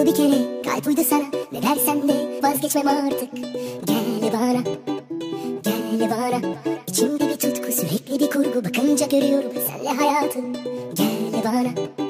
Oldu bir kere, kalp uydu sana. Ne dersen de vazgeçmem artık. Gel bana, gel bana. İçimde bir tutku, sürekli bir kurgu. Bakınca görüyorum senle hayatı. Gel bana.